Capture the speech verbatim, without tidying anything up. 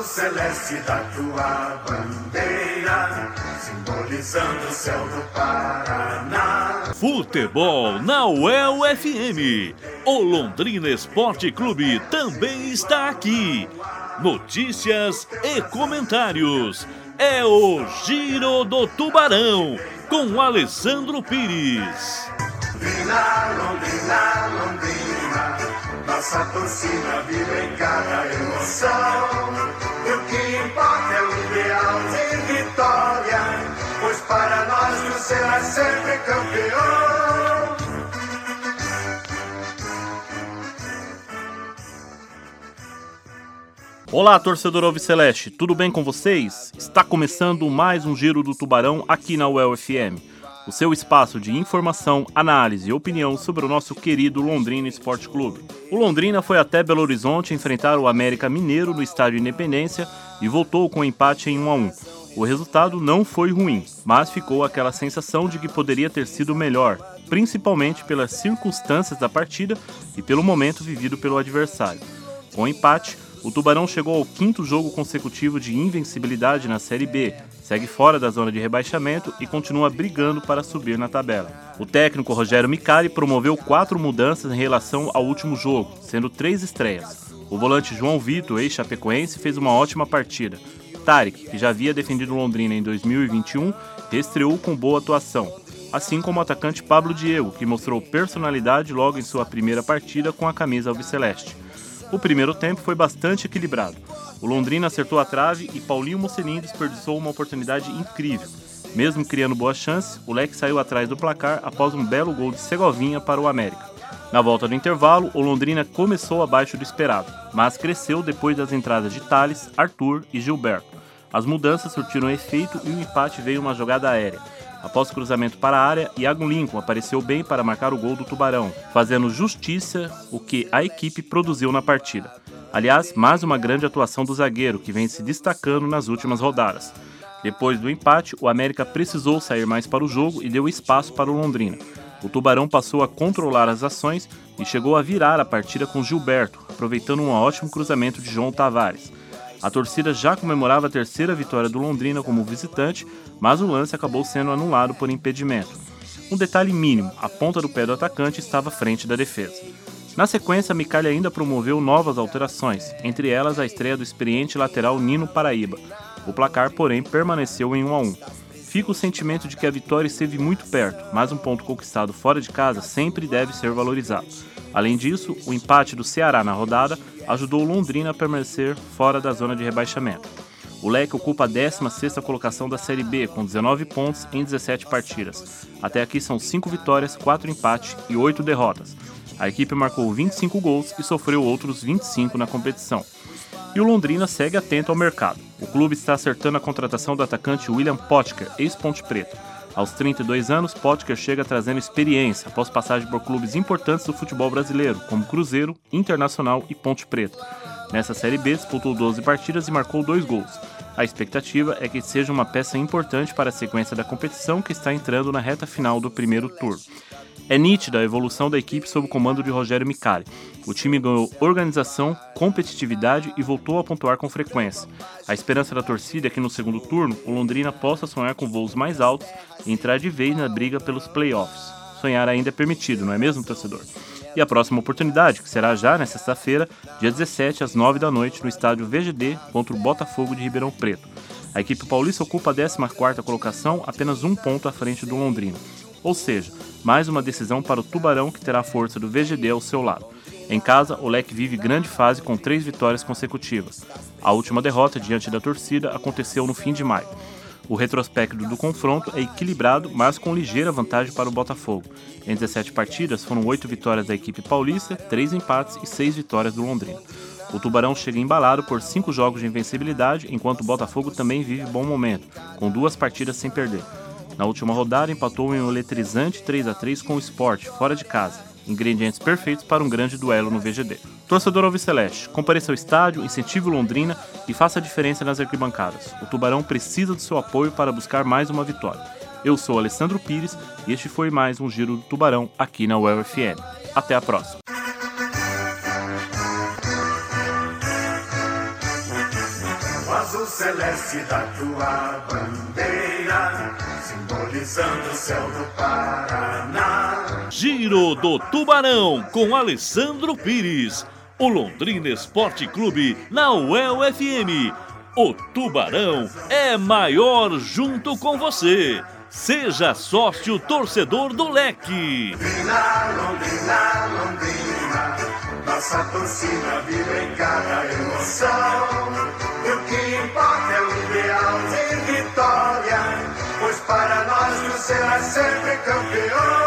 azul celeste da tua bandeira, simbolizando o céu do Paraná. Futebol na U E L F M. O Londrina Esporte Clube também está aqui. Notícias e comentários. É o Giro do Tubarão, com Alessandro Pires. Londrina, Londrina, Londrina, nossa torcida vive em cada emoção. E o que importa é o ideal de vitória, pois para nós tu serás sempre campeão. Olá, torcedor alviceleste, tudo bem com vocês? Está começando mais um Giro do Tubarão aqui na U E L F M, o seu espaço de informação, análise e opinião sobre o nosso querido Londrina Esporte Clube. O Londrina foi até Belo Horizonte enfrentar o América Mineiro no Estádio Independência e voltou com um empate em um a um. O resultado não foi ruim, mas ficou aquela sensação de que poderia ter sido melhor, principalmente pelas circunstâncias da partida e pelo momento vivido pelo adversário. Com o empate, o Tubarão chegou ao quinto jogo consecutivo de invencibilidade na Série B, segue fora da zona de rebaixamento e continua brigando para subir na tabela. O técnico Rogério Micali promoveu quatro mudanças em relação ao último jogo, sendo três estreias. O volante João Vitor, ex-chapecoense, fez uma ótima partida. Tarek, que já havia defendido Londrina em dois mil e vinte e um, reestreou com boa atuação. Assim como o atacante Pablo Diego, que mostrou personalidade logo em sua primeira partida com a camisa alviceleste. O primeiro tempo foi bastante equilibrado. O Londrina acertou a trave e Paulinho Mocelin desperdiçou uma oportunidade incrível. Mesmo criando boas chances, o Leque saiu atrás do placar após um belo gol de Segovinha para o América. Na volta do intervalo, o Londrina começou abaixo do esperado, mas cresceu depois das entradas de Thales, Arthur e Gilberto. As mudanças surtiram efeito e o empate veio uma jogada aérea. Após cruzamento para a área, Iago Lincoln apareceu bem para marcar o gol do Tubarão, fazendo justiça o que a equipe produziu na partida. Aliás, mais uma grande atuação do zagueiro, que vem se destacando nas últimas rodadas. Depois do empate, o América precisou sair mais para o jogo e deu espaço para o Londrina. O Tubarão passou a controlar as ações e chegou a virar a partida com Gilberto, aproveitando um ótimo cruzamento de João Tavares. A torcida já comemorava a terceira vitória do Londrina como visitante, mas o lance acabou sendo anulado por impedimento. Um detalhe mínimo, a ponta do pé do atacante estava à frente da defesa. Na sequência, Micali ainda promoveu novas alterações, entre elas a estreia do experiente lateral Nino Paraíba. O placar, porém, permaneceu em um a um. Fica o sentimento de que a vitória esteve muito perto, mas um ponto conquistado fora de casa sempre deve ser valorizado. Além disso, o empate do Ceará na rodada ajudou o Londrina a permanecer fora da zona de rebaixamento. O Leque ocupa a décima sexta colocação da Série B, com dezenove pontos em dezessete partidas. Até aqui são cinco vitórias, quatro empates e oito derrotas. A equipe marcou vinte e cinco gols e sofreu outros vinte e cinco na competição. E o Londrina segue atento ao mercado. O clube está acertando a contratação do atacante William Potker, ex-Ponte Preta. Aos trinta e dois anos, Potker chega trazendo experiência após passagem por clubes importantes do futebol brasileiro, como Cruzeiro, Internacional e Ponte Preta. Nessa Série B, disputou doze partidas e marcou dois gols. A expectativa é que seja uma peça importante para a sequência da competição que está entrando na reta final do primeiro turno. É nítida a evolução da equipe sob o comando de Rogério Micali. O time ganhou organização, competitividade e voltou a pontuar com frequência. A esperança da torcida é que no segundo turno o Londrina possa sonhar com voos mais altos e entrar de vez na briga pelos playoffs. Sonhar ainda é permitido, não é mesmo, torcedor? E a próxima oportunidade, que será já na sexta-feira, dia dezessete, às nove da noite, no estádio V G D contra o Botafogo de Ribeirão Preto. A equipe paulista ocupa a décima quarta colocação, apenas um ponto à frente do Londrina. Ou seja, mais uma decisão para o Tubarão, que terá a força do V G D ao seu lado. Em casa, o Leque vive grande fase com três vitórias consecutivas. A última derrota diante da torcida aconteceu no fim de maio. O retrospecto do confronto é equilibrado, mas com ligeira vantagem para o Botafogo. Em dezessete partidas, foram oito vitórias da equipe paulista, três empates e seis vitórias do Londrina. O Tubarão chega embalado por cinco jogos de invencibilidade, enquanto o Botafogo também vive bom momento, com duas partidas sem perder. Na última rodada, empatou em um eletrizante três a três com o Sport, fora de casa. Ingredientes perfeitos para um grande duelo no V G D. Torcedor alviceleste, compareça ao estádio, incentive o Londrina e faça a diferença nas arquibancadas. O Tubarão precisa do seu apoio para buscar mais uma vitória. Eu sou Alessandro Pires e este foi mais um Giro do Tubarão aqui na U E L F M. Até a próxima. celeste da tua bandeira, simbolizando o céu do Paraná. Giro do Tubarão com Alessandro Pires. O Londrina Esporte Clube na U E L F M. O Tubarão é maior junto com você. Seja sócio torcedor do Leque. Londrina, Londrina, Londrina, nossa torcida vibra em cada emoção. E o que importa é o ideal de vitória, pois para nós tu serás sempre campeão.